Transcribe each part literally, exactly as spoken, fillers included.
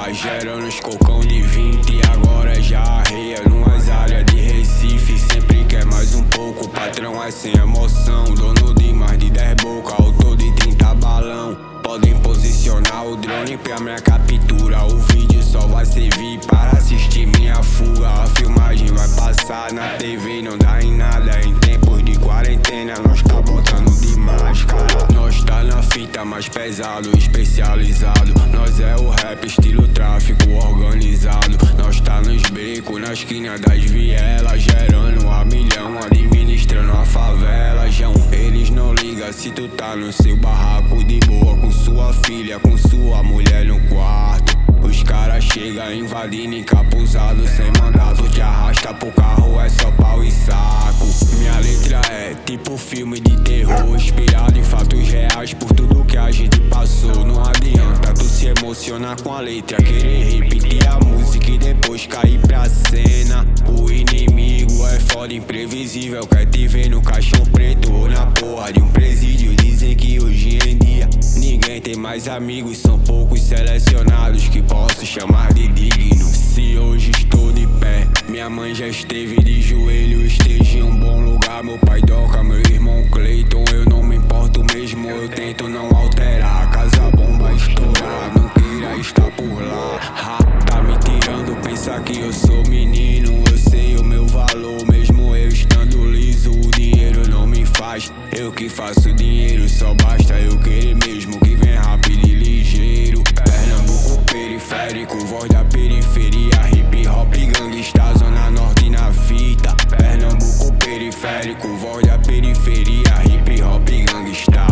Lá gerando os cocão de vinte, agora já arreia numas áreas de Recife. Sempre quer mais um pouco, patrão é sem emoção. Dono de mais de dez boca, autor de trinta balão. Podem posicionar o drone pra minha captura. O vídeo só vai servir para assistir minha fuga. A filmagem vai passar na T V, não dá em nada. Em tempos de quarentena, nós tá botando de máscara. Nós tá na fita mais pesado, especializado. Nós é o rap, estilo tráfico organizado. Nós tá nos becos, na esquina das vielas, gerando a milhão, administrando a favela. Jão, eles não ligam se tu tá no seu barraco de boa, com sua filha, com sua mulher no quarto. Os caras chegam invadindo encapuzado, sem mandato, te arrasta pro carro, é só pau e saco. Minha letra é tipo filme de terror, inspirado em fatos reais por tudo que a gente passou. Não adianta tu se emocionar com a letra, querer repetir a música e depois cair pra cena. O inimigo é foda, imprevisível, quer te ver no caixão preto ou na porra de um presídio. Dizem que hoje em dia ninguém tem mais amigos, são poucos selecionados que posso chamar de digno. Se hoje estou de pé, minha mãe já esteve de joelho, esteja em um bom lugar. Meu pai Doca, meu irmão Cleiton, eu não me importo mesmo, eu tento não alterar. Caso a bomba estourar, não queira estar por lá. Ha, tá me tirando, pensa que eu sou menino. Eu sei o meu valor, mesmo eu estando liso. O dinheiro não me faz, eu que faço dinheiro. Só basta eu querer mesmo, que vem rápido e ligeiro. Pernambuco periférico, voz da periferia. Hip hop gangsta, zona norte na fita. Pernambuco periférico, voz da periferia. Hip hop gangsta.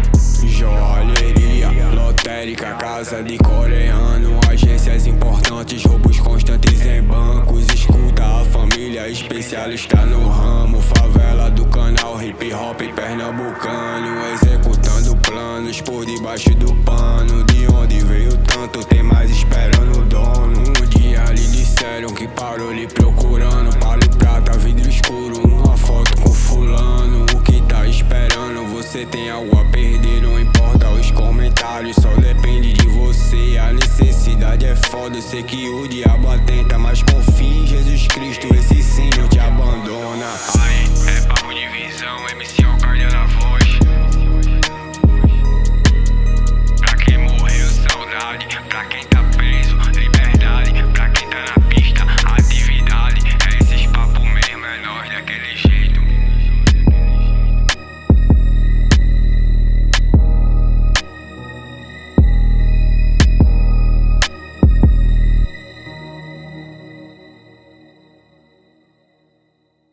Joalheria, lotérica, casa de coreano. Agências importantes, roubos constantes em bancos. Escuta a família, especialista no ramo. Favela do canal, hip hop pernambucano. Executando planos por debaixo do pano. De onde veio tanto, tem mais esperando o dono. Um dia lhe disseram que parou lhe procurando. Palo e prata, vidro escuro, uma foto com fulano. O que tá esperando? Você tem algo a perder, não importa os comentários, só depende de você. A necessidade é foda, eu sei que o diabo atenta, mas confie.